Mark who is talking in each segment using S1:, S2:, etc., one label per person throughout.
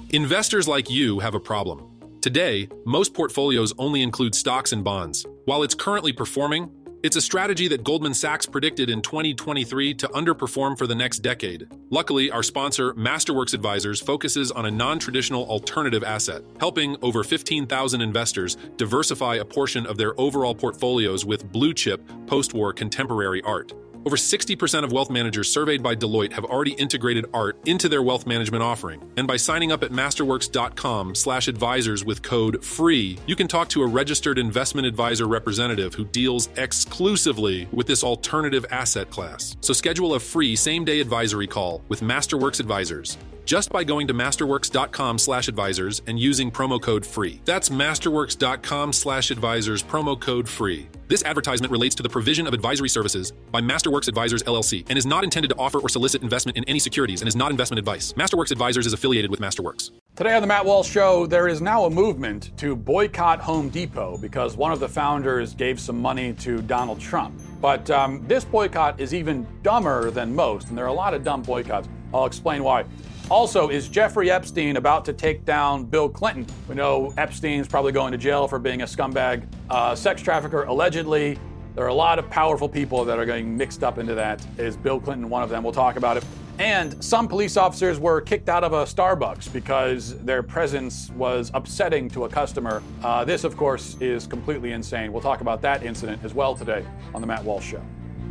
S1: Investors like you have a problem. Today, most portfolios only include stocks and bonds. While it's currently performing, it's a strategy that Goldman Sachs predicted in 2023 to underperform for the next decade. Luckily, our sponsor, Masterworks Advisors, focuses on a non-traditional alternative asset, helping over 15,000 investors diversify a portion of their overall portfolios with blue-chip, post-war contemporary art. Over 60% of wealth managers surveyed by Deloitte have already integrated art into their wealth management offering. And by signing up at masterworks.com/advisors with code FREE, you can talk to a registered investment advisor representative who deals exclusively with this alternative asset class. So schedule a free same-day advisory call with Masterworks Advisors just by going to masterworks.com/advisors and using promo code FREE. That's masterworks.com/advisors, promo code FREE. This advertisement relates to the provision of advisory services by Masterworks Advisors LLC and is not intended to offer or solicit investment in any securities and is not investment advice. Masterworks Advisors is affiliated with Masterworks.
S2: Today on the Matt Walsh Show, there is now a movement to boycott Home Depot because one of the founders gave some money to Donald Trump. But this boycott is even dumber than most, and there are a lot of dumb boycotts. I'll explain why. Also, is Jeffrey Epstein about to take down Bill Clinton? We know Epstein's probably going to jail for being a scumbag, sex trafficker, allegedly. There are a lot of powerful people that are getting mixed up into that. Is Bill Clinton one of them? We'll talk about it. And some police officers were kicked out of a Starbucks because their presence was upsetting to a customer. This, of course, is completely insane. We'll talk about that incident as well today on The Matt Walsh Show.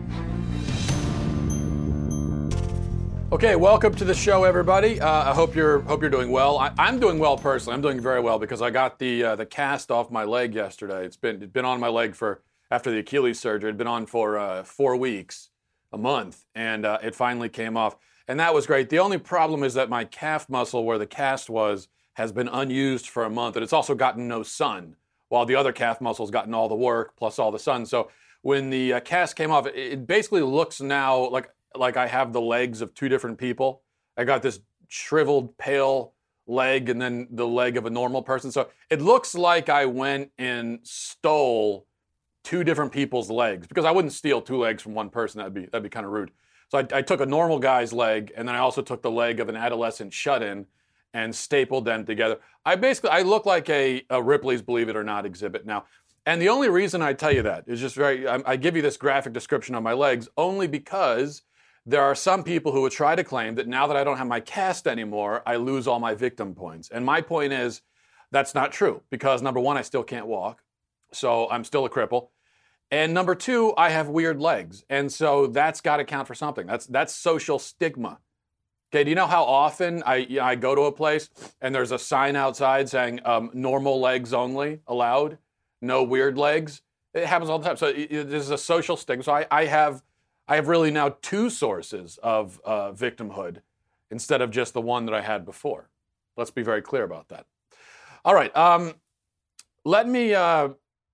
S2: Okay, welcome to the show, everybody. I hope you're doing well. I'm doing well personally. I'm doing very well because I got the cast off my leg yesterday. It'd been on my leg after the Achilles surgery. It'd been on for 4 weeks, a month, and it finally came off. And that was great. The only problem is that my calf muscle where the cast has been unused for a month, and it's also gotten no sun, while the other calf muscle's gotten all the work plus all the sun. So when the cast came off, it basically looks now like I have the legs of two different people. I got this shriveled, pale leg and then the leg of a normal person. So it looks like I went and stole two different people's legs, because I wouldn't steal two legs from one person. That'd be kind of rude. So I took a normal guy's leg, and then I also took the leg of an adolescent shut-in and stapled them together. I look like a Ripley's Believe It or Not exhibit now. And the only reason I tell you that is just I give you this graphic description of my legs only because there are some people who would try to claim that now that I don't have my cast anymore, I lose all my victim points. And my point is that's not true, because number one, I still can't walk, so I'm still a cripple. And number two, I have weird legs. And so that's got to count for something. That's social stigma. Okay, do you know how often I go to a place and there's a sign outside saying normal legs only allowed, no weird legs? It happens all the time. So there's a social stigma. So I have really now two sources of victimhood instead of just the one that I had before. Let's be very clear about that. All right, let me, a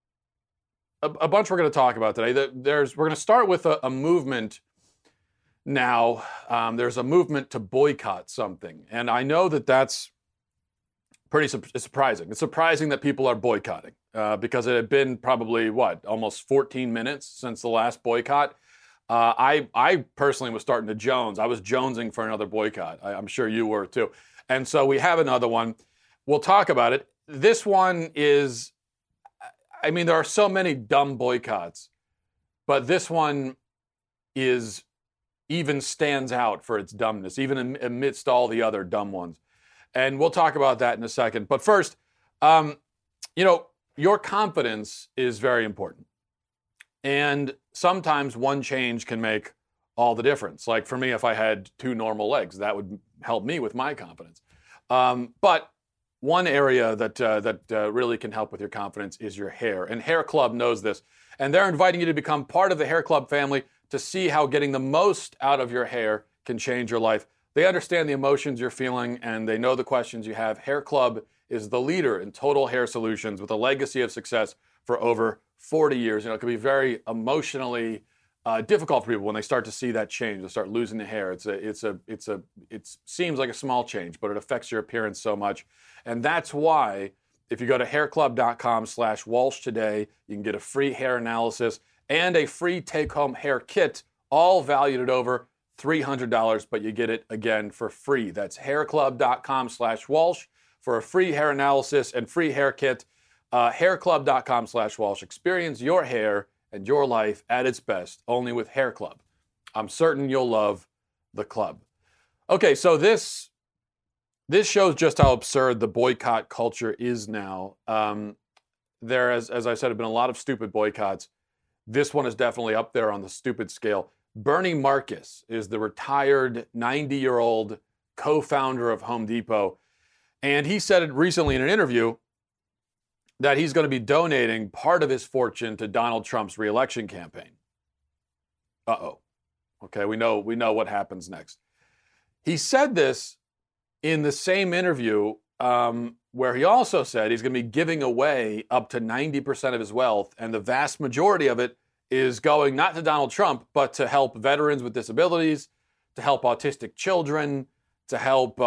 S2: bunch we're going to talk about today. We're going to start with a movement now. There's a movement to boycott something. And I know that's pretty surprising. It's surprising that people are boycotting because it had been probably, almost 14 minutes since the last boycott. I personally was starting to jones. I was jonesing for another boycott. I'm sure you were too. And so we have another one. We'll talk about it. This one is, there are so many dumb boycotts, but this one even stands out for its dumbness, even amidst all the other dumb ones. And we'll talk about that in a second. But first, your confidence is very important. And sometimes one change can make all the difference. Like for me, if I had two normal legs, that would help me with my confidence. But one area that really can help with your confidence is your hair. And Hair Club knows this. And they're inviting you to become part of the Hair Club family to see how getting the most out of your hair can change your life. They understand the emotions you're feeling, and they know the questions you have. Hair Club is the leader in total hair solutions with a legacy of success for over 40 years. It can be very emotionally difficult for people when they start to see that change. They start losing the hair. It seems like a small change, but it affects your appearance so much. And that's why if you go to hairclub.com/Walsh today, you can get a free hair analysis and a free take-home hair kit, all valued at over $300, but you get it again for free. That's hairclub.com/Walsh for a free hair analysis and free hair kit. Hairclub.com/Walsh. Experience your hair and your life at its best, only with Hair Club. I'm certain you'll love the club. Okay, so this shows just how absurd the boycott culture is now. There, as I said, have been a lot of stupid boycotts. This one is definitely up there on the stupid scale. Bernie Marcus is the retired 90-year-old co-founder of Home Depot. And he said it recently in an interview that he's going to be donating part of his fortune to Donald Trump's reelection campaign. Uh-oh. Okay, we know what happens next. He said this in the same interview where he also said he's going to be giving away up to 90% of his wealth, and the vast majority of it is going not to Donald Trump, but to help veterans with disabilities, to help autistic children, to help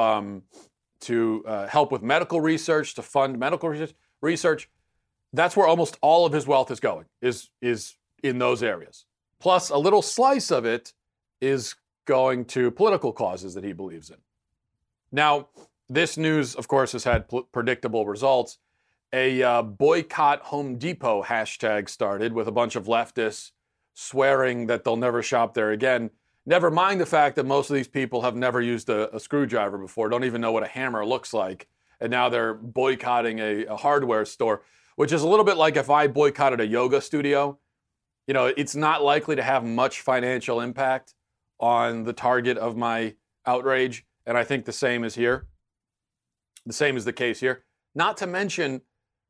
S2: help with medical research, to fund medical research. That's where almost all of his wealth is going, is in those areas. Plus, a little slice of it is going to political causes that he believes in. Now, this news, of course, has had predictable results. A boycott Home Depot hashtag started with a bunch of leftists swearing that they'll never shop there again. Never mind the fact that most of these people have never used a screwdriver before, don't even know what a hammer looks like, and now they're boycotting a hardware store, which is a little bit like if I boycotted a yoga studio. You know, it's not likely to have much financial impact on the target of my outrage, and I think the same is here. The same is the case here. Not to mention,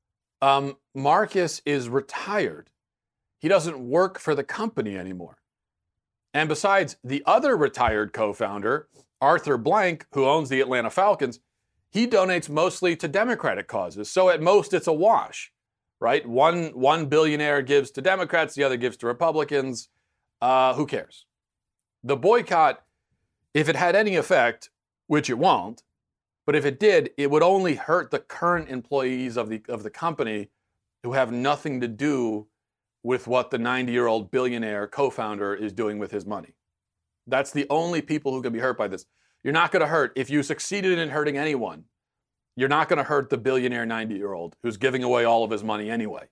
S2: Marcus is retired. He doesn't work for the company anymore. And besides, the other retired co-founder, Arthur Blank, who owns the Atlanta Falcons, he donates mostly to Democratic causes. So at most, it's a wash, right? One billionaire gives to Democrats, the other gives to Republicans. Who cares? The boycott, if it had any effect, which it won't, but if it did, it would only hurt the current employees of the company who have nothing to do with what the 90-year-old billionaire co-founder is doing with his money. That's the only people who can be hurt by this. You're not going to hurt, if you succeeded in hurting anyone, you're not going to hurt the billionaire 90-year-old who's giving away all of his money anyway.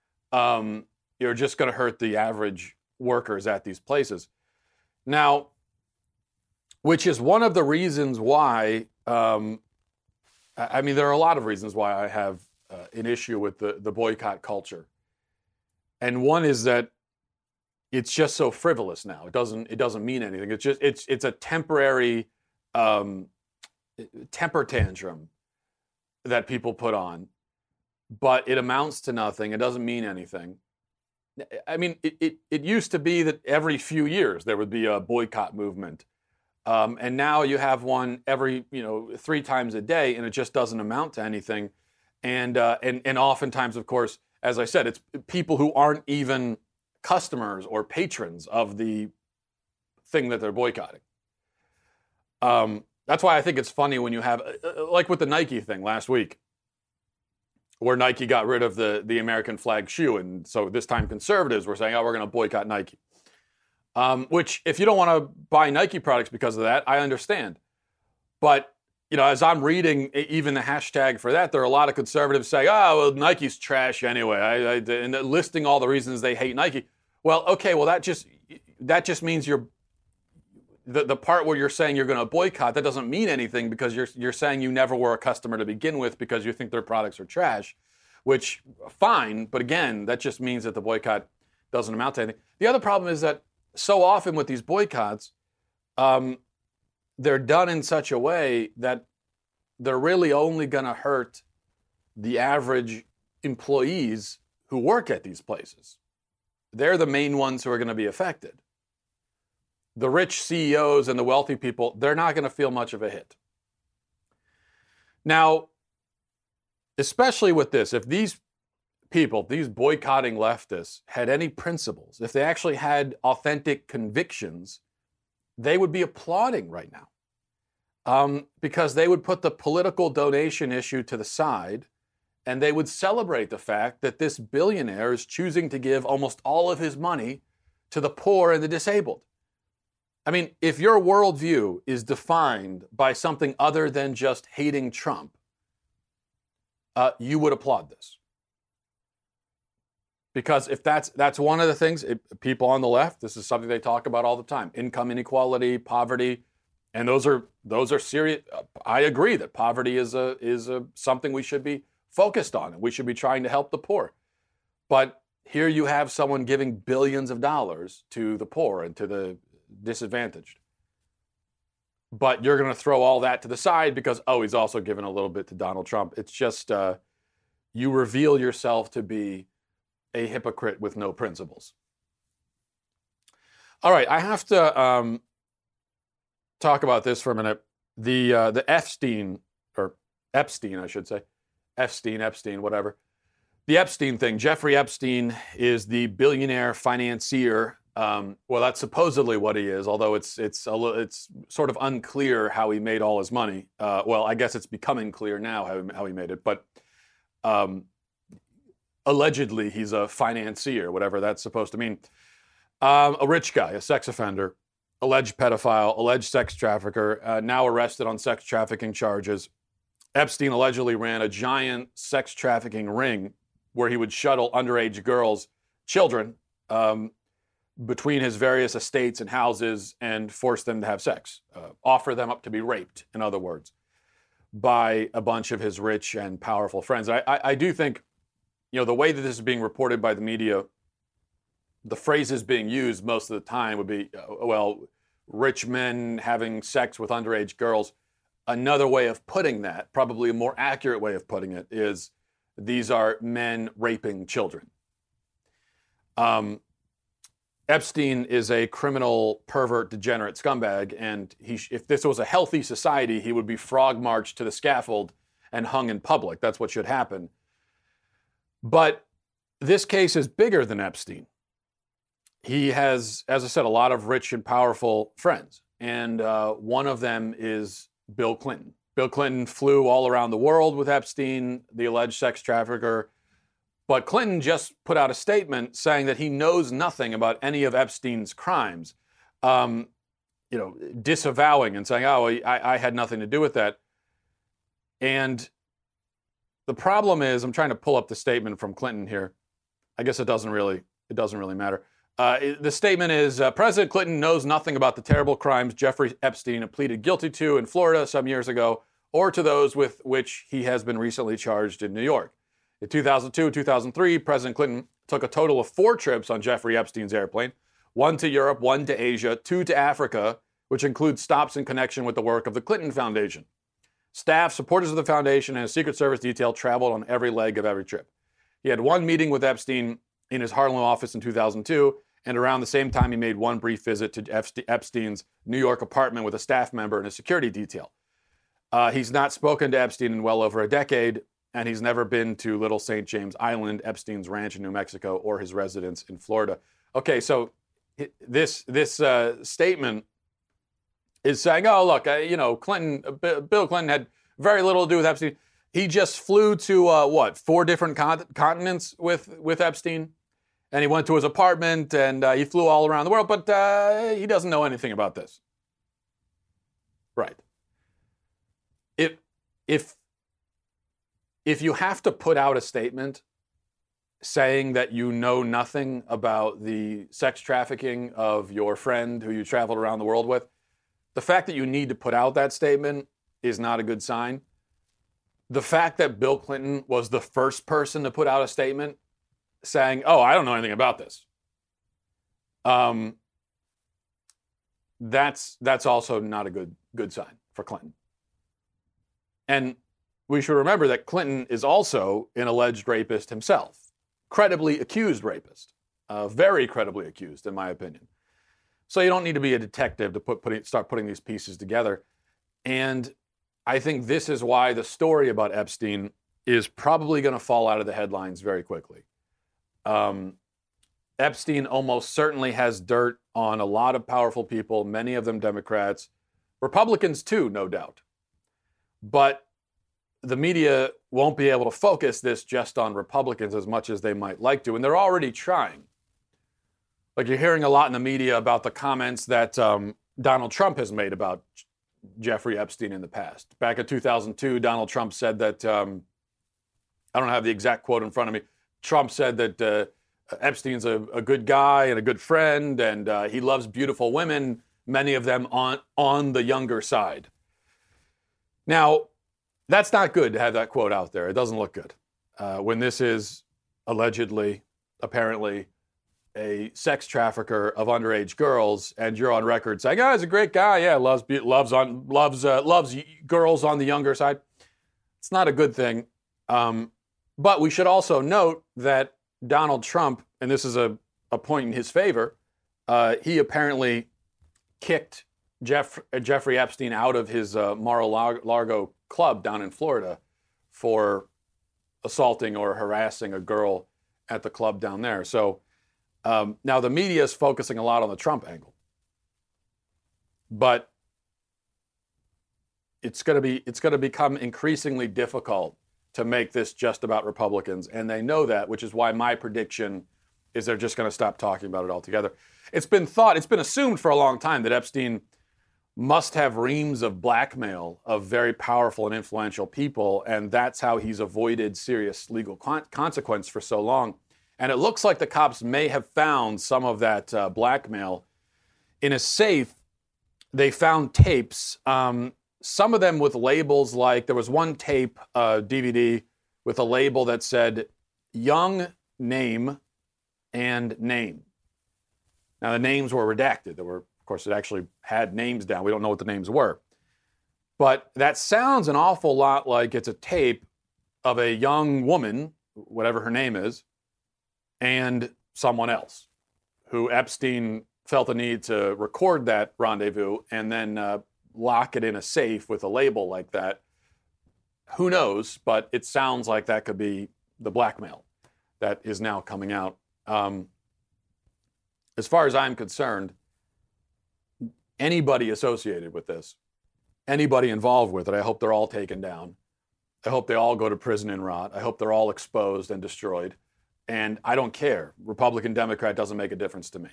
S2: You're just going to hurt the average workers at these places. Now, which is one of the reasons why, there are a lot of reasons why I have an issue with the boycott culture. And one is that it's just so frivolous now. It doesn't mean anything. It's a temporary temper tantrum that people put on, but it amounts to nothing. It doesn't mean anything. I mean, it used to be that every few years there would be a boycott movement. And now you have one every, 3 times a day, and it just doesn't amount to anything. And oftentimes, of course, as I said, it's people who aren't even customers or patrons of the thing that they're boycotting. That's why I think it's funny when you have, like with the Nike thing last week, where Nike got rid of the American flag shoe. And so this time conservatives were saying, we're going to boycott Nike. Which, if you don't want to buy Nike products because of that, I understand. But, as I'm reading even the hashtag for that, there are a lot of conservatives saying, Nike's trash anyway, and listing all the reasons they hate Nike. Well, okay, that just means the part where you're saying you're going to boycott, that doesn't mean anything because you're saying you never were a customer to begin with because you think their products are trash, which, fine, but again, that just means that the boycott doesn't amount to anything. The other problem is that so often with these boycotts, they're done in such a way that they're really only going to hurt the average employees who work at these places. They're the main ones who are going to be affected. The rich CEOs and the wealthy people, they're not going to feel much of a hit. Now, especially with this, if these people, these boycotting leftists, had any principles, if they actually had authentic convictions, they would be applauding right now. Because they would put the political donation issue to the side, and they would celebrate the fact that this billionaire is choosing to give almost all of his money to the poor and the disabled. I mean, if your worldview is defined by something other than just hating Trump, you would applaud this. Because if that's one of the things, people on the left, this is something they talk about all the time: income inequality, poverty, and those are serious. I agree that poverty is something we should be focused on, and we should be trying to help the poor. But here you have someone giving billions of dollars to the poor and to the disadvantaged. But you're going to throw all that to the side because, he's also given a little bit to Donald Trump. It's just you reveal yourself to be a hypocrite with no principles. All right, I have to talk about this for a minute. The Epstein, I should say. Epstein, whatever. The Epstein thing. Jeffrey Epstein is the billionaire financier. Well, that's supposedly what he is, although it's sort of unclear how he made all his money. Well, I guess it's becoming clear now how he made it, but allegedly he's a financier, whatever that's supposed to mean. A rich guy, a sex offender, alleged pedophile, alleged sex trafficker, now arrested on sex trafficking charges. Epstein allegedly ran a giant sex trafficking ring where he would shuttle underage girls, children, between his various estates and houses and force them to have sex, offer them up to be raped, in other words, by a bunch of his rich and powerful friends. I do think, the way that this is being reported by the media, the phrases being used most of the time would be, rich men having sex with underage girls. Another way of putting that, probably a more accurate way of putting it, is these are men raping children. Epstein is a criminal, pervert, degenerate scumbag, and if this was a healthy society, he would be frog marched to the scaffold and hung in public. That's what should happen. But this case is bigger than Epstein. He has, as I said, a lot of rich and powerful friends, and one of them is Bill Clinton. Bill Clinton flew all around the world with Epstein, the alleged sex trafficker. But Clinton just put out a statement saying that he knows nothing about any of Epstein's crimes, disavowing and saying, I had nothing to do with that. And the problem is, I'm trying to pull up the statement from Clinton here. I guess it doesn't really matter. The statement is, President Clinton knows nothing about the terrible crimes Jeffrey Epstein pleaded guilty to in Florida some years ago, or to those with which he has been recently charged in New York. In 2002 and 2003, President Clinton took a total of 4 trips on Jeffrey Epstein's airplane, 1 to Europe, 1 to Asia, 2 to Africa, which includes stops in connection with the work of the Clinton Foundation. Staff, supporters of the foundation, and a Secret Service detail traveled on every leg of every trip. He had 1 meeting with Epstein in his Harlem office in 2002, and around the same time he made 1 brief visit to Epstein's New York apartment with a staff member and a security detail. He's not spoken to Epstein in well over a decade, and he's never been to Little St. James Island, Epstein's ranch in New Mexico, or his residence in Florida. Okay, so this statement is saying, Bill Clinton had very little to do with Epstein. He just flew to 4 different continents with Epstein, and he went to his apartment, and he flew all around the world, but he doesn't know anything about this. Right. If you have to put out a statement saying that you know nothing about the sex trafficking of your friend who you traveled around the world with, the fact that you need to put out that statement is not a good sign. The fact that Bill Clinton was the first person to put out a statement saying, I don't know anything about this, that's also not a good sign for Clinton. And we should remember that Clinton is also an alleged rapist himself, credibly accused rapist, very credibly accused, in my opinion. So you don't need to be a detective to start putting these pieces together. And I think this is why the story about Epstein is probably going to fall out of the headlines very quickly. Epstein almost certainly has dirt on a lot of powerful people, many of them Democrats, Republicans too, no doubt. But the media won't be able to focus this just on Republicans as much as they might like to, and they're already trying. Like, you're hearing a lot in the media about the comments that Donald Trump has made about Jeffrey Epstein in the past. Back in 2002, Donald Trump said that, I don't have the exact quote in front of me. Trump said that Epstein's a good guy and a good friend, and he loves beautiful women, many of them on the younger side. Now, that's not good to have that quote out there. It doesn't look good. When this is allegedly, apparently, a sex trafficker of underage girls, and you're on record saying, "Oh, he's a great guy. Yeah, loves girls on the younger side." It's not a good thing. But we should also note that Donald Trump, and this is a point in his favor, he apparently kicked Jeffrey Epstein out of his Mar-a-Lago club down in Florida for assaulting or harassing a girl at the club down there. So now the media is focusing a lot on the Trump angle, but it's going to become increasingly difficult to make this just about Republicans, and they know that, which is why my prediction is they're just going to stop talking about it altogether. It's been assumed for a long time that Epstein must have reams of blackmail of very powerful and influential people, and that's how he's avoided serious legal consequence for so long. And it looks like the cops may have found some of that blackmail in a safe. They found tapes, some of them with labels like, there was one tape, DVD, with a label that said, "Young name and name." Now, the names were redacted. Of course, it actually had names down. We don't know what the names were. But that sounds an awful lot like it's a tape of a young woman, whatever her name is, and someone else who Epstein felt the need to record that rendezvous and then lock it in a safe with a label like that. Who knows? But it sounds like that could be the blackmail that is now coming out. As far as I'm concerned, anybody associated with this, anybody involved with it, I hope they're all taken down. I hope they all go to prison and rot. I hope they're all exposed and destroyed. And I don't care. Republican, Democrat, doesn't make a difference to me.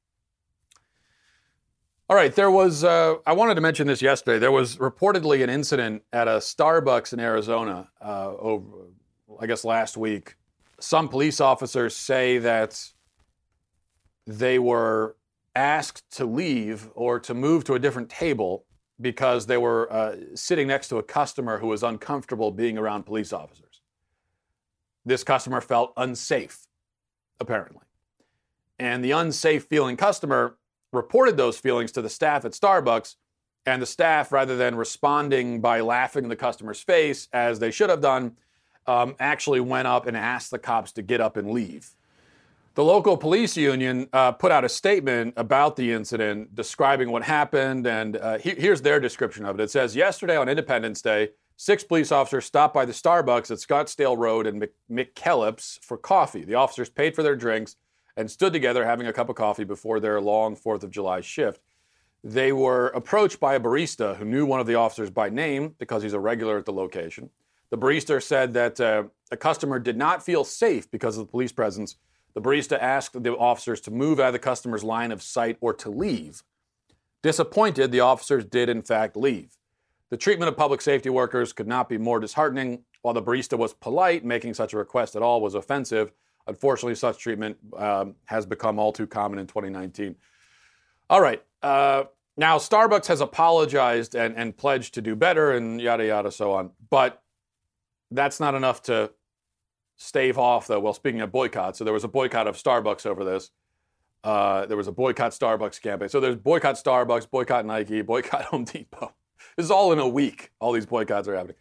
S2: All right, there was, I wanted to mention this yesterday. There was reportedly an incident at a Starbucks in Arizona, I guess last week. Some police officers say that they were asked to leave or to move to a different table because they were sitting next to a customer who was uncomfortable being around police officers. This customer felt unsafe, apparently. And the unsafe feeling customer reported those feelings to the staff at Starbucks, and the staff, rather than responding by laughing in the customer's face, as they should have done, actually went up and asked the cops to get up and leave. The local police union put out a statement about the incident describing what happened, and here's their description of it. It says, "Yesterday on Independence Day, 6 police officers stopped by the Starbucks at Scottsdale Road and McKellips for coffee. The officers paid for their drinks and stood together having a cup of coffee before their long 4th of July shift. They were approached by a barista who knew one of the officers by name because he's a regular at the location. The barista said that a customer did not feel safe because of the police presence. The barista asked the officers to move out of the customer's line of sight or to leave. Disappointed, the officers did in fact leave. The treatment of public safety workers could not be more disheartening. While the barista was polite, making such a request at all was offensive. Unfortunately, such treatment has become all too common in 2019. All right. Now, Starbucks has apologized and pledged to do better and yada, yada, so on. But that's not enough to stave off, though. Well, speaking of boycott, so there was a boycott of Starbucks over this. There was a boycott Starbucks campaign. So there's boycott Starbucks, boycott Nike, boycott Home Depot. This is all in a week. All these boycotts are happening.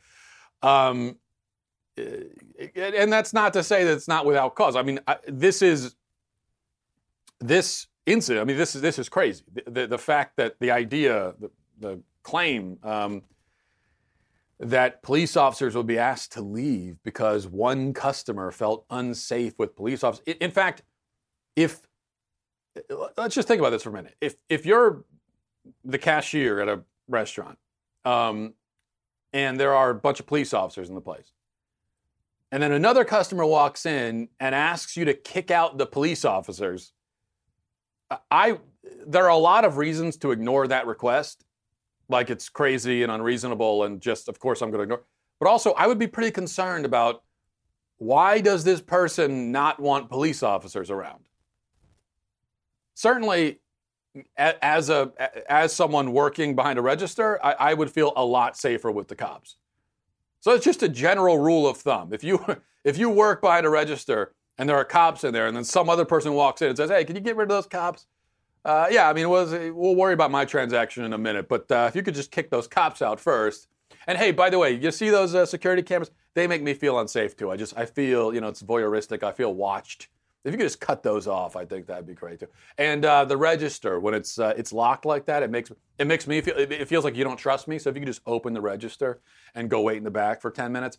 S2: And that's not to say that it's not without cause. I mean, this incident, I mean, this is crazy. The fact that the idea, the claim that police officers would be asked to leave because one customer felt unsafe with police officers. In fact, let's just think about this for a minute. If you're the cashier at a restaurant, and there are a bunch of police officers in the place, and then another customer walks in and asks you to kick out the police officers, there are a lot of reasons to ignore that request, like it's crazy and unreasonable, and just, of course, I'm going to ignore. But also, I would be pretty concerned about why does this person not want police officers around? Certainly, as someone working behind a register, I would feel a lot safer with the cops. So it's just a general rule of thumb. If you work behind a register and there are cops in there, and then some other person walks in and says, "Hey, can you get rid of those cops?" Yeah, I mean, we'll worry about my transaction in a minute, but if you could just kick those cops out first. And hey, by the way, you see those security cameras? They make me feel unsafe too. I feel, it's voyeuristic. I feel watched. If you could just cut those off, I think that'd be great too. And the register, when it's locked like that, it makes me feel, it feels like you don't trust me. So if you could just open the register and go wait in the back for 10 minutes.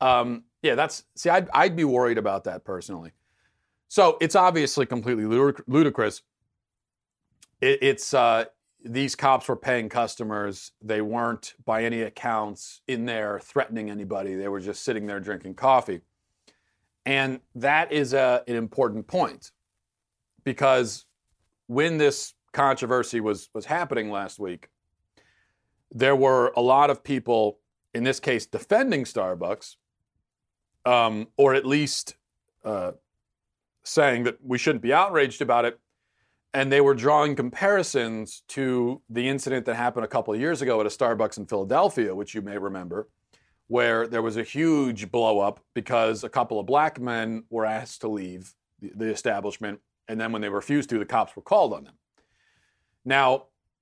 S2: I'd be worried about that personally. So it's obviously completely ludicrous. These cops were paying customers. They weren't, by any accounts, in there threatening anybody. They were just sitting there drinking coffee. And that is an important point, because when this controversy was happening last week, there were a lot of people, in this case, defending Starbucks, or at least saying that we shouldn't be outraged about it. And they were drawing comparisons to the incident that happened a couple of years ago at a Starbucks in Philadelphia, which you may remember, where there was a huge blow up because a couple of black men were asked to leave the establishment. And then when they refused to, the cops were called on them. Now,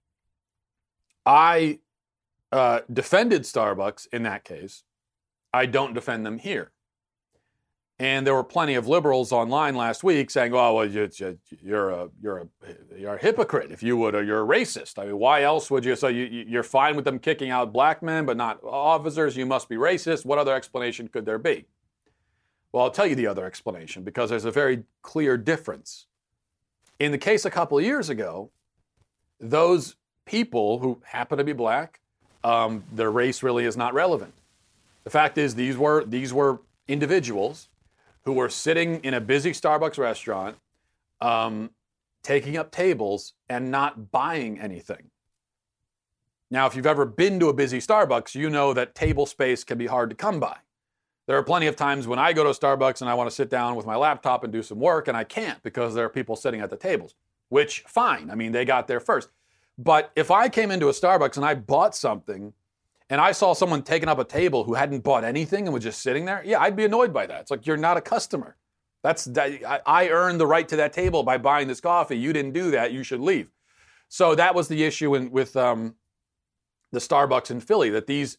S2: I defended Starbucks in that case. I don't defend them here. And there were plenty of liberals online last week saying, "Oh, well, you're a hypocrite if you would, or you're a racist. I mean, why else would you? So you're fine with them kicking out black men, but not officers. You must be racist. What other explanation could there be?" Well, I'll tell you the other explanation, because there's a very clear difference. In the case a couple of years ago, those people who happen to be black, their race really is not relevant. The fact is, these were individuals who were sitting in a busy Starbucks restaurant, taking up tables and not buying anything. Now, if you've ever been to a busy Starbucks, you know that table space can be hard to come by. There are plenty of times when I go to Starbucks and I want to sit down with my laptop and do some work, and I can't because there are people sitting at the tables, which, fine. I mean, they got there first. But if I came into a Starbucks and I bought something, and I saw someone taking up a table who hadn't bought anything and was just sitting there, yeah, I'd be annoyed by that. It's like, you're not a customer. I earned the right to that table by buying this coffee. You didn't do that. You should leave. So that was the issue with the Starbucks in Philly, that these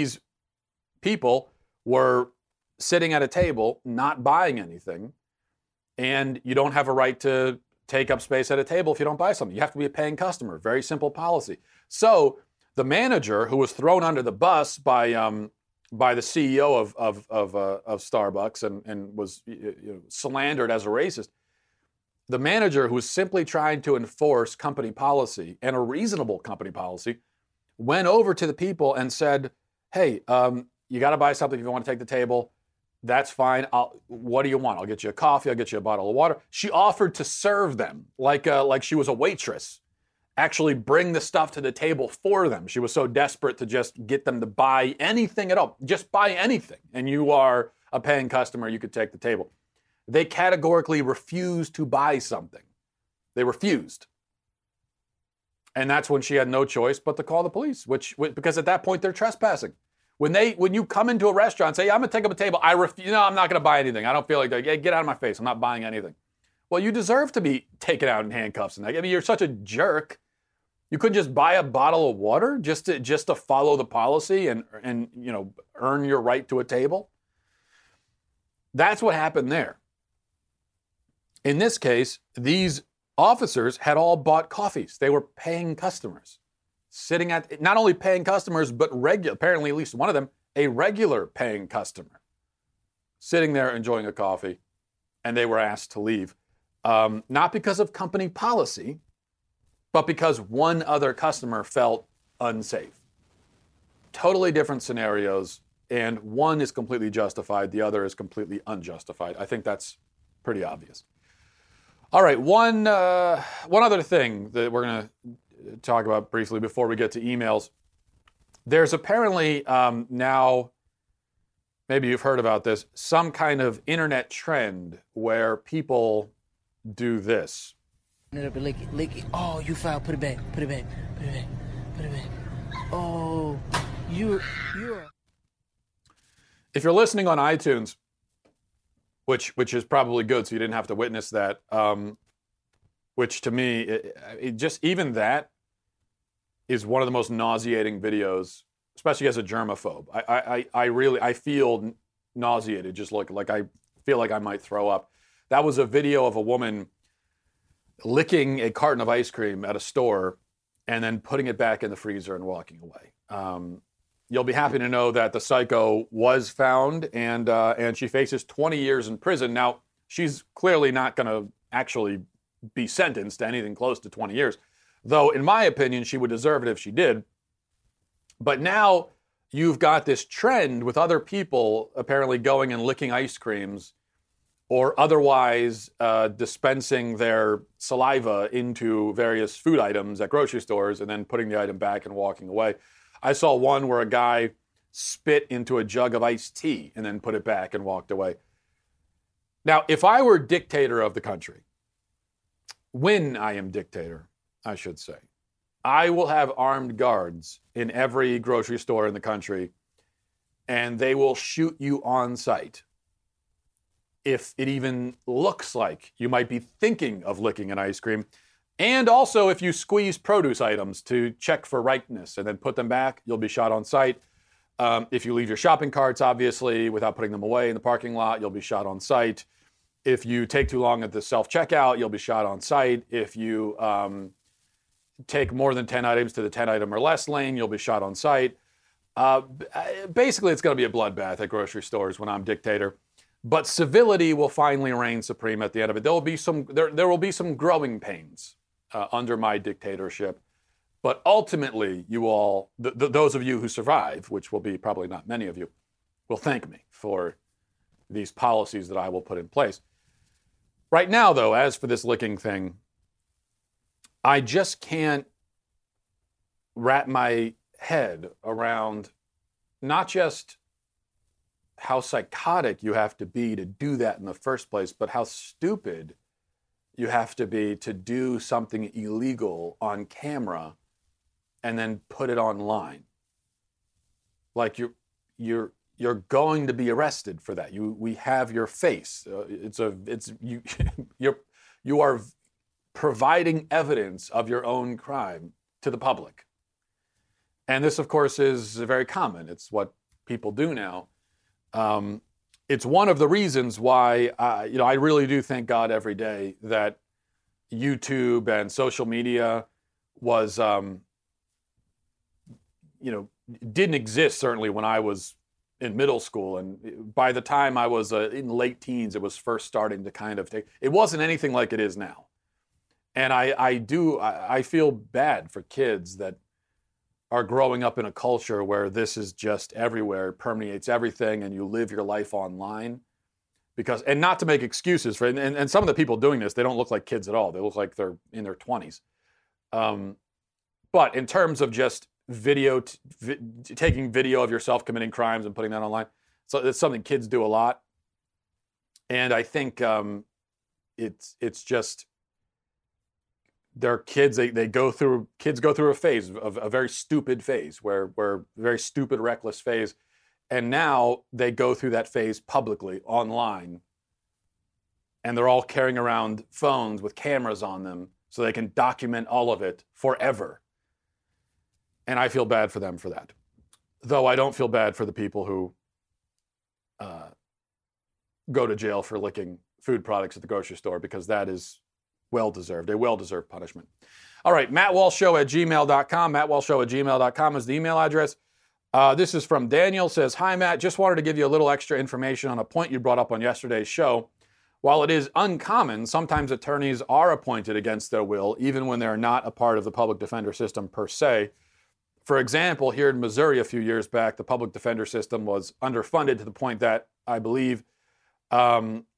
S2: people were sitting at a table, not buying anything, and you don't have a right to take up space at a table if you don't buy something. You have to be a paying customer. Very simple policy. So the manager, who was thrown under the bus by the CEO of Starbucks and was slandered as a racist, the manager, who was simply trying to enforce company policy, and a reasonable company policy, went over to the people and said, "Hey, you got to buy something if you want to take the table. That's fine. What do you want? I'll get you a coffee. I'll get you a bottle of water." She offered to serve them like she was a waitress. Actually bring the stuff to the table for them. She was so desperate to just get them to buy anything at all. Just buy anything, and you are a paying customer. You could take the table. They categorically refused to buy something. They refused. And that's when she had no choice but to call the police, because at that point they're trespassing. When you come into a restaurant and say, "I'm going to take up a table," I'm not going to buy anything. I don't feel like that. Get out of my face. I'm not buying anything. Well, you deserve to be taken out in handcuffs. I mean, you're such a jerk. You couldn't just buy a bottle of water just to follow the policy and earn your right to a table. That's what happened there. In this case, these officers had all bought coffees. They were paying customers, sitting at, not only paying customers, but apparently at least one of them, a regular paying customer, sitting there enjoying a coffee, and they were asked to leave. Not because of company policy, but because one other customer felt unsafe. Totally different scenarios, and one is completely justified, the other is completely unjustified. I think that's pretty obvious. All right, one other thing that we're going to talk about briefly before we get to emails. There's apparently now, maybe you've heard about this, some kind of internet trend where people do this.
S3: Lick it, lick it. Oh, you foul. Put it back. Put it back. Put it back. Put it back. Oh, you're.
S2: If you're listening on iTunes, which is probably good, so you didn't have to witness that. Which to me, it just even that is one of the most nauseating videos, especially as a germaphobe. I feel nauseated. Just like I feel like I might throw up. That was a video of a woman licking a carton of ice cream at a store and then putting it back in the freezer and walking away. You'll be happy to know that the psycho was found and she faces 20 years in prison. Now, she's clearly not going to actually be sentenced to anything close to 20 years, though in my opinion, she would deserve it if she did. But now you've got this trend with other people apparently going and licking ice creams or otherwise dispensing their saliva into various food items at grocery stores and then putting the item back and walking away. I saw one where a guy spit into a jug of iced tea and then put it back and walked away. Now, if I were dictator of the country, when I am dictator, I should say, I will have armed guards in every grocery store in the country, and they will shoot you on sight if it even looks like you might be thinking of licking an ice cream. And also, if you squeeze produce items to check for ripeness and then put them back, you'll be shot on sight. If you leave your shopping carts, obviously, without putting them away in the parking lot, you'll be shot on sight. If you take too long at the self-checkout, you'll be shot on sight. If you take more than 10 items to the 10 item or less lane, you'll be shot on sight. Basically, it's going to be a bloodbath at grocery stores when I'm dictator. But civility will finally reign supreme at the end of it. There will be some growing pains under my dictatorship. But ultimately, you all, those of you who survive, which will be probably not many of you, will thank me for these policies that I will put in place. Right now, though, as for this licking thing, I just can't wrap my head around not just how psychotic you have to be to do that in the first place, but how stupid you have to be to do something illegal on camera and then put it online. Like you're going to be arrested for that. We have your face. You are providing evidence of your own crime to the public. And this, of course, is very common. It's what people do now. It's one of the reasons why I really do thank God every day that YouTube and social media was didn't exist certainly when I was in middle school, and by the time I was in late teens, it was first starting to kind of take. It wasn't anything like it is now, and I feel bad for kids that are growing up in a culture where this is just everywhere, it permeates everything, and you live your life online. And not to make excuses for it, and some of the people doing this, they don't look like kids at all. They look like they're in their 20s. But in terms of just taking video of yourself committing crimes and putting that online, so it's something kids do a lot. And I think it's just they're kids. Kids go through a phase of a very stupid phase, where very stupid, reckless phase, and now they go through that phase publicly online, and they're all carrying around phones with cameras on them so they can document all of it forever. And I feel bad for them for that, though I don't feel bad for the people who go to jail for licking food products at the grocery store, because that is well-deserved, a well-deserved punishment. All right, mattwalshshow@gmail.com. mattwalshshow@gmail.com is the email address. This is from Daniel, says, "Hi, Matt. Just wanted to give you a little extra information on a point you brought up on yesterday's show. While it is uncommon, sometimes attorneys are appointed against their will, even when they're not a part of the public defender system per se. For example, here in Missouri a few years back, the public defender system was underfunded to the point that I believe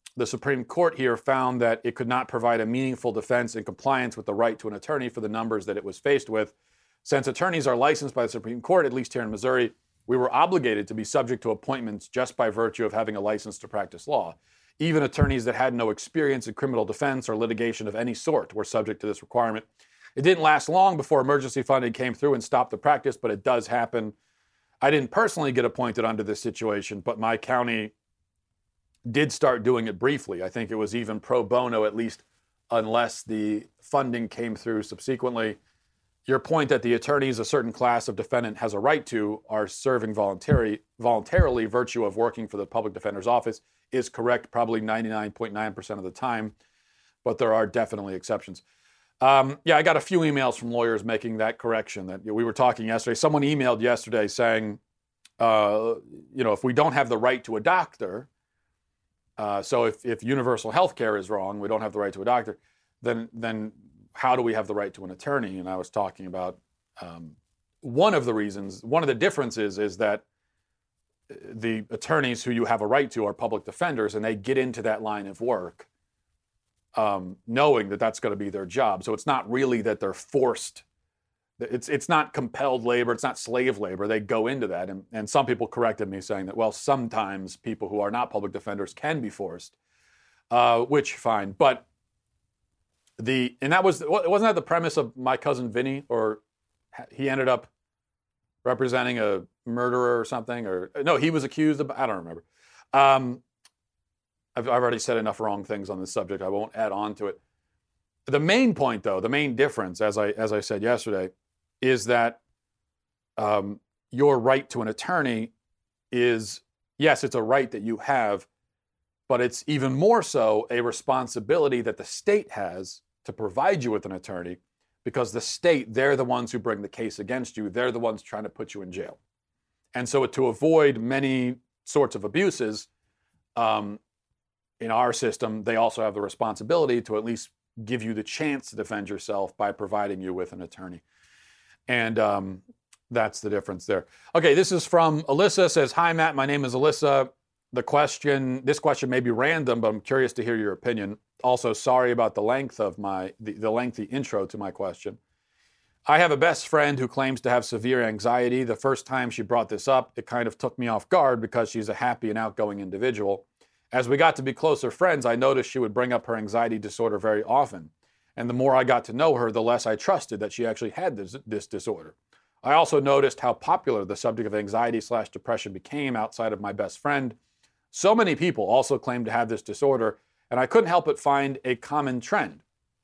S2: the Supreme Court here found that it could not provide a meaningful defense in compliance with the right to an attorney for the numbers that it was faced with. Since attorneys are licensed by the Supreme Court, at least here in Missouri, we were obligated to be subject to appointments just by virtue of having a license to practice law. Even attorneys that had no experience in criminal defense or litigation of any sort were subject to this requirement. It didn't last long before emergency funding came through and stopped the practice, but it does happen. I didn't personally get appointed under this situation, but my county did start doing it briefly. I think it was even pro bono, at least unless the funding came through subsequently. Your point that the attorneys a certain class of defendant has a right to are serving voluntarily virtue of working for the public defender's office is correct, probably 99.9% of the time, but there are definitely exceptions. I got a few emails from lawyers making that correction that we were talking yesterday. Someone emailed yesterday saying, if we don't have the right to a doctor, so if universal health care is wrong, we don't have the right to a doctor, then how do we have the right to an attorney? And I was talking about one of the differences is that the attorneys who you have a right to are public defenders, and they get into that line of work knowing that that's going to be their job. So it's not really that they're forced. It's not compelled labor. It's not slave labor. They go into that. And some people corrected me saying that, well, sometimes people who are not public defenders can be forced, which fine. But wasn't that the premise of My Cousin Vinny, or he ended up representing a murderer or something, or no, he was accused of, I don't remember. I've already said enough wrong things on this subject. I won't add on to it. The main point, though, the main difference, as I said yesterday, is that your right to an attorney is, yes, it's a right that you have, but it's even more so a responsibility that the state has to provide you with an attorney, because the state, they're the ones who bring the case against you. They're the ones trying to put you in jail. And so to avoid many sorts of abuses, in our system, they also have the responsibility to at least give you the chance to defend yourself by providing you with an attorney. And that's the difference there. Okay, this is from Alyssa. Says, "Hi, Matt. My name is Alyssa. This question may be random, but I'm curious to hear your opinion. Also, sorry about the length of the lengthy intro to my question. I have a best friend who claims to have severe anxiety. The first time she brought this up, it kind of took me off guard because she's a happy and outgoing individual. As we got to be closer friends, I noticed she would bring up her anxiety disorder very often. And the more I got to know her, the less I trusted that she actually had this disorder. I also noticed how popular the subject of anxiety/depression became outside of my best friend. So many people also claim to have this disorder, and I couldn't help but find a common trend."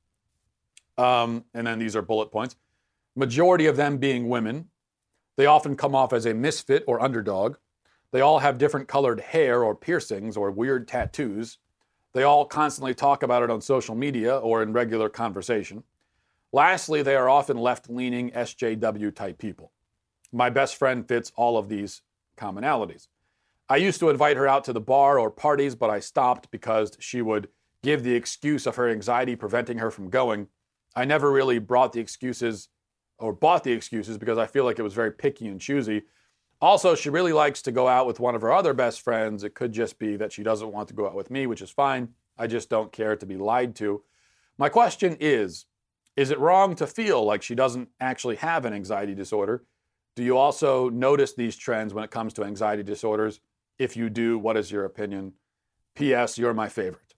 S2: And then these are bullet points. "Majority of them being women. They often come off as a misfit or underdog. They all have different colored hair or piercings or weird tattoos. They all constantly talk about it on social media or in regular conversation. Lastly, they are often left-leaning SJW type people. My best friend fits all of these commonalities. I used to invite her out to the bar or parties, but I stopped because she would give the excuse of her anxiety preventing her from going. I never really bought the excuses because I feel like it was very picky and choosy. Also, she really likes to go out with one of her other best friends. It could just be that she doesn't want to go out with me, which is fine. I just don't care to be lied to. My question is it wrong to feel like she doesn't actually have an anxiety disorder? Do you also notice these trends when it comes to anxiety disorders? If you do, what is your opinion? P.S. You're my favorite."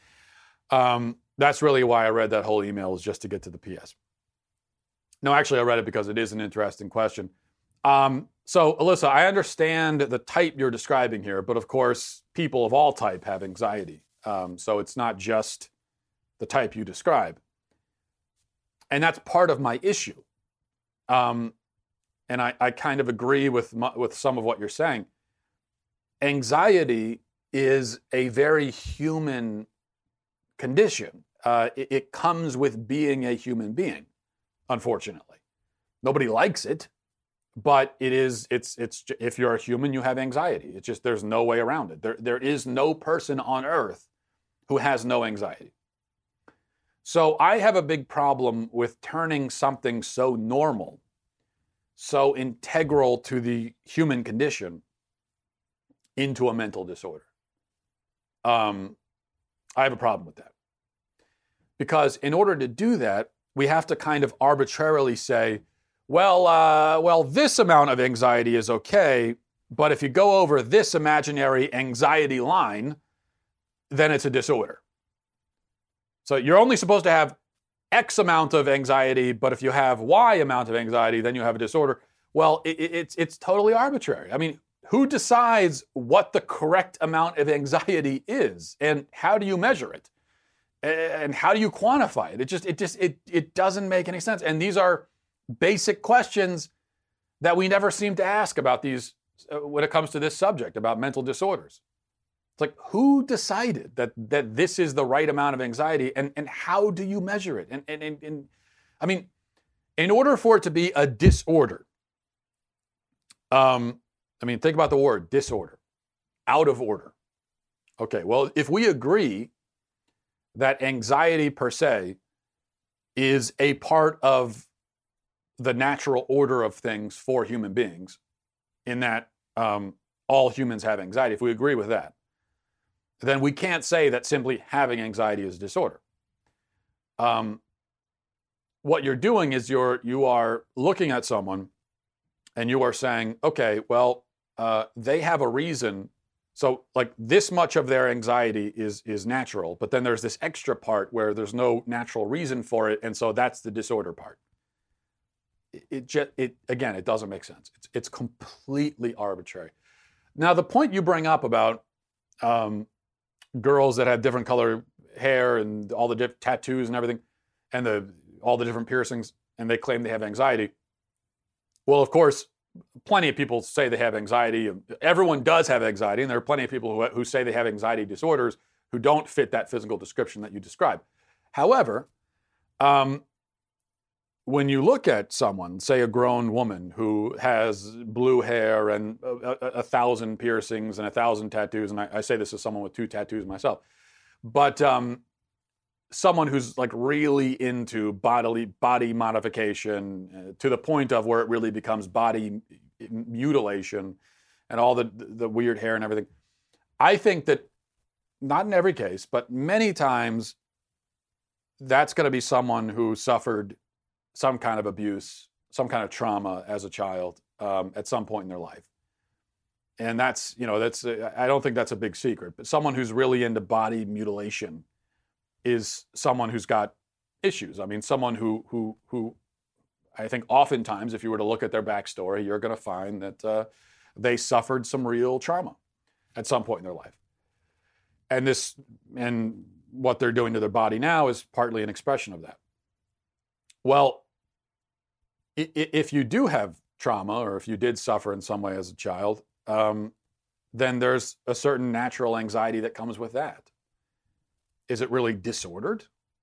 S2: That's really why I read that whole email, is just to get to the P.S. No, actually, I read it because it is an interesting question. So, Alyssa, I understand the type you're describing here, but of course, people of all type have anxiety. So it's not just the type you describe. And that's part of my issue. And I kind of agree with some of what you're saying. Anxiety is a very human condition. It comes with being a human being, unfortunately. Nobody likes it. But it's if you're a human, you have anxiety. It's just, there's no way around it. There is no person on earth who has no anxiety. So I have a big problem with turning something so normal, so integral to the human condition, into a mental disorder. I have a problem with that. Because in order to do that, we have to kind of arbitrarily say, well, this amount of anxiety is okay, but if you go over this imaginary anxiety line, then it's a disorder. So you're only supposed to have X amount of anxiety, but if you have Y amount of anxiety, then you have a disorder. Well, it's totally arbitrary. I mean, who decides what the correct amount of anxiety is, and how do you measure it, and how do you quantify it? It doesn't make any sense. And these are basic questions that we never seem to ask about these when it comes to this subject about mental disorders. It's like, who decided that this is the right amount of anxiety, and how do you measure it? And I mean, in order for it to be a disorder, think about the word disorder, out of order. Okay, well, if we agree that anxiety per se is a part of the natural order of things for human beings, in that all humans have anxiety, if we agree with that, then we can't say that simply having anxiety is a disorder. What you're doing is you are looking at someone and you are saying, okay, well, they have a reason. So like this much of their anxiety is natural, but then there's this extra part where there's no natural reason for it, and so that's the disorder part. It doesn't make sense. It's completely arbitrary. Now, the point you bring up about girls that have different color hair and all the tattoos and everything, and all the different piercings, and they claim they have anxiety. Well, of course, plenty of people say they have anxiety. Everyone does have anxiety, and there are plenty of people who say they have anxiety disorders who don't fit that physical description that you described. However, when you look at someone, say a grown woman who has blue hair and 1,000 piercings and 1,000 tattoos, and I say this as someone with 2 tattoos myself, but someone who's like really into body modification to the point of where it really becomes body mutilation and all the weird hair and everything. I think that not in every case, but many times that's going to be someone who suffered some kind of abuse, some kind of trauma as a child at some point in their life. And that's I don't think that's a big secret, but someone who's really into body mutilation is someone who's got issues. I mean, someone who I think oftentimes, if you were to look at their backstory, you're going to find that they suffered some real trauma at some point in their life. And what they're doing to their body now is partly an expression of that. Well, if you do have trauma, or if you did suffer in some way as a child, then there's a certain natural anxiety that comes with that. Is it really disordered?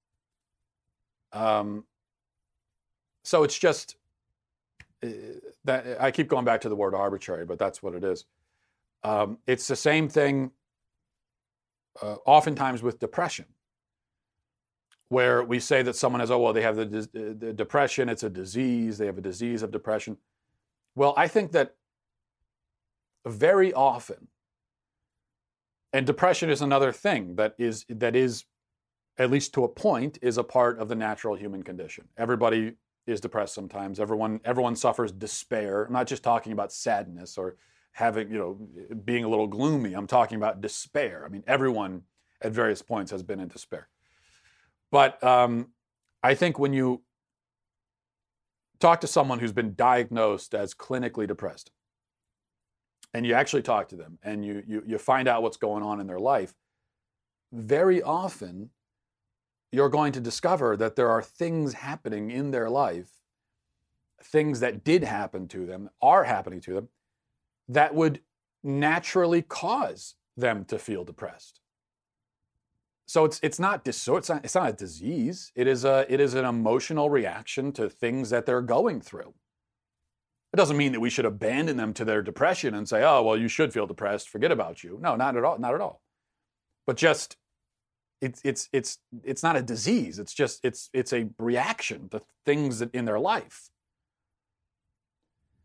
S2: So it's just that I keep going back to the word arbitrary, but that's what it is. It's the same thing oftentimes with depression, where we say that someone has, they have the depression, it's a disease, they have a disease of depression. Well, I think that very often, and depression is another thing that is, at least to a point, is a part of the natural human condition. Everybody is depressed sometimes. Everyone suffers despair. I'm not just talking about sadness or being a little gloomy. I'm talking about despair. I mean, everyone at various points has been in despair. But I think when you talk to someone who's been diagnosed as clinically depressed, and you actually talk to them, and you find out what's going on in their life, very often you're going to discover that there are things happening in their life, things that did happen to them, are happening to them, that would naturally cause them to feel depressed. So it's not a disease. It is an emotional reaction to things that they're going through. It doesn't mean that we should abandon them to their depression and say, oh, well, you should feel depressed, forget about you. No, not at all, not at all. But just it's not a disease. It's a reaction to things in their life.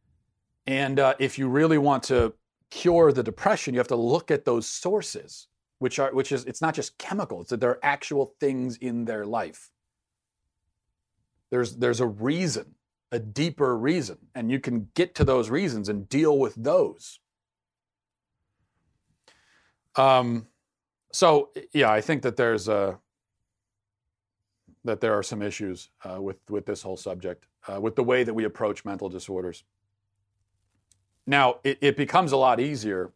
S2: And if you really want to cure the depression, you have to look at those sources. which is, it's not just chemical, it's that there are actual things in their life. There's a reason, a deeper reason, and you can get to those reasons and deal with those. So yeah, I think that there are some issues with this whole subject, with the way that we approach mental disorders. Now, it becomes a lot easier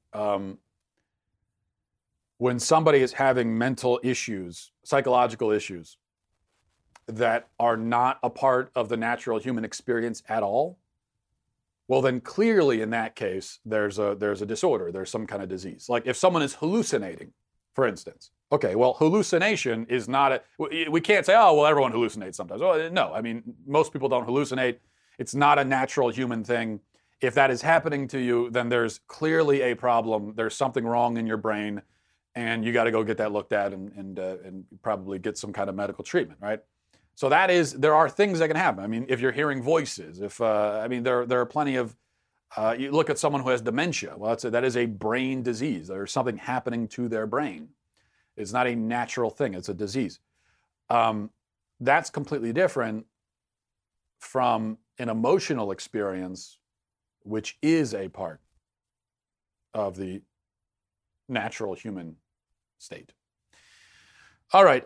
S2: when somebody is having mental issues, psychological issues, that are not a part of the natural human experience at all. Well, then clearly in that case, there's a disorder, there's some kind of disease. Like if someone is hallucinating, for instance. Okay, well, hallucination is not we can't say, oh, well, everyone hallucinates sometimes. Well, no, I mean, most people don't hallucinate. It's not a natural human thing. If that is happening to you, then there's clearly a problem. There's something wrong in your brain, and you got to go get that looked at and probably get some kind of medical treatment, right? So there are things that can happen. I mean, if you're hearing voices, there are plenty of, you look at someone who has dementia, well, that is a brain disease. There's something happening to their brain. It's not a natural thing, it's a disease. That's completely different from an emotional experience, which is a part of the natural human state. All right.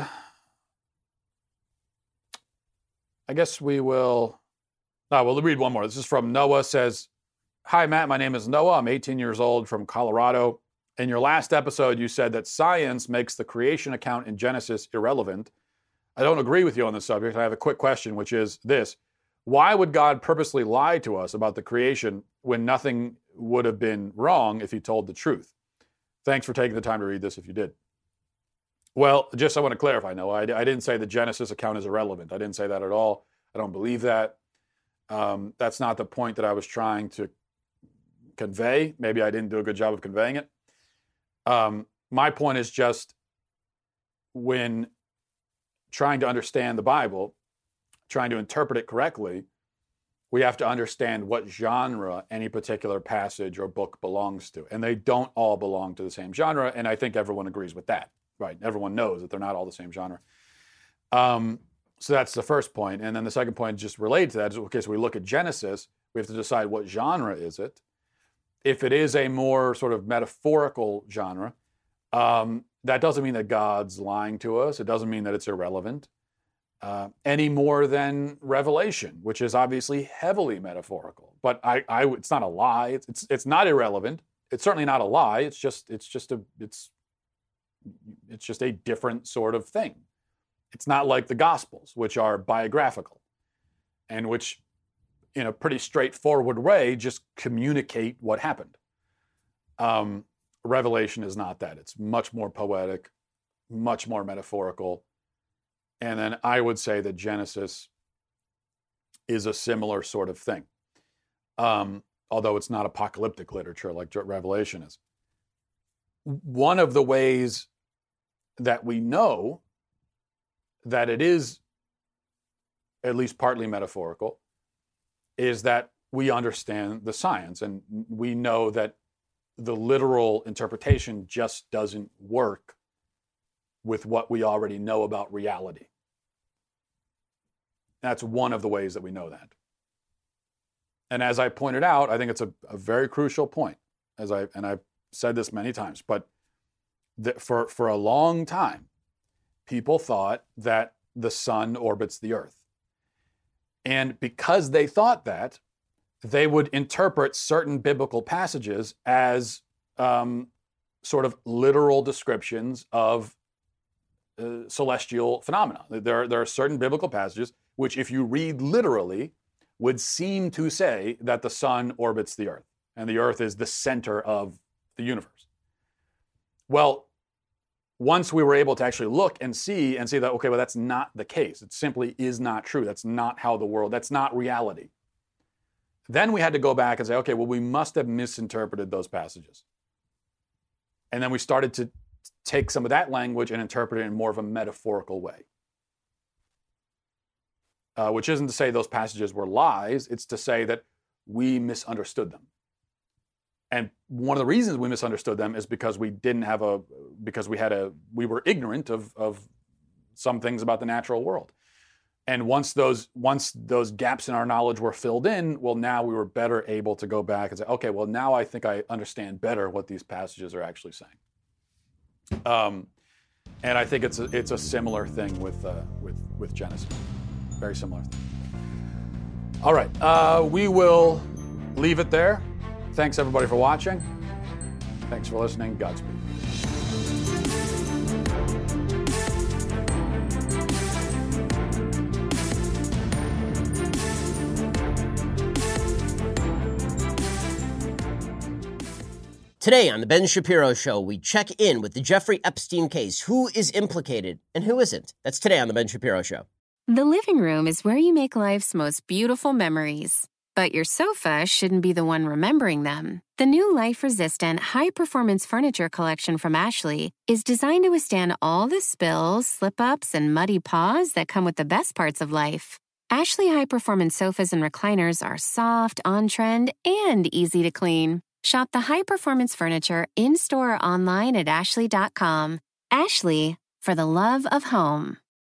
S2: I guess we'll read one more. This is from Noah. Says, hi, Matt. My name is Noah. I'm 18 years old from Colorado. In your last episode, you said that science makes the creation account in Genesis irrelevant. I don't agree with you on this subject. I have a quick question, which is this. Why would God purposely lie to us about the creation when nothing would have been wrong if he told the truth? Thanks for taking the time to read this if you did. Well, just I want to clarify, Noah, I didn't say the Genesis account is irrelevant. I didn't say that at all. I don't believe that. That's not the point that I was trying to convey. Maybe I didn't do a good job of conveying it. My point is just when trying to understand the Bible, trying to interpret it correctly, we have to understand what genre any particular passage or book belongs to. And they don't all belong to the same genre, and I think everyone agrees with that. Right, everyone knows that they're not all the same genre. So that's the first point. And then the second point just related to that is, okay, so we look at Genesis, we have to decide what genre is it. If it is a more sort of metaphorical genre, that doesn't mean that God's lying to us. It doesn't mean that it's irrelevant any more than Revelation, which is obviously heavily metaphorical. But it's not a lie. It's not irrelevant. It's certainly not a lie. It's just a different sort of thing. It's not like the Gospels, which are biographical and which, in a pretty straightforward way, just communicate what happened. Revelation is not that. It's much more poetic, much more metaphorical. And then I would say that Genesis is a similar sort of thing, although it's not apocalyptic literature like Revelation is. One of the ways that we know that it is at least partly metaphorical is that we understand the science, and we know that the literal interpretation just doesn't work with what we already know about reality. That's one of the ways that we know that. And as I pointed out, I think it's a very crucial point, and I've said this many times, but for a long time, people thought that the sun orbits the earth. And because they thought that, they would interpret certain biblical passages as sort of literal descriptions of celestial phenomena. There are certain biblical passages which, if you read literally, would seem to say that the sun orbits the earth, and the earth is the center of the universe. Well, once we were able to actually look and see that, okay, well, that's not the case. It simply is not true. That's not how the world, that's not reality. Then we had to go back and say, okay, well, we must have misinterpreted those passages. And then we started to take some of that language and interpret it in more of a metaphorical way. Which isn't to say those passages were lies. It's to say that we misunderstood them. And one of the reasons we misunderstood them is because we were ignorant of some things about the natural world. And once those gaps in our knowledge were filled in, well, now we were better able to go back and say, okay, well, now I think I understand better what these passages are actually saying. And I think it's a similar thing with Genesis. Very similar thing. All right, we will leave it there. Thanks everybody for watching. Thanks for listening. Godspeed.
S4: Today on The Ben Shapiro Show, we check in with the Jeffrey Epstein case. Who is implicated and who isn't? That's today on The Ben Shapiro Show.
S5: The living room is where you make life's most beautiful memories. But your sofa shouldn't be the one remembering them. The new life-resistant, high-performance furniture collection from Ashley is designed to withstand all the spills, slip-ups, and muddy paws that come with the best parts of life. Ashley high-performance sofas and recliners are soft, on-trend, and easy to clean. Shop the high-performance furniture in-store or online at ashley.com. Ashley, for the love of home.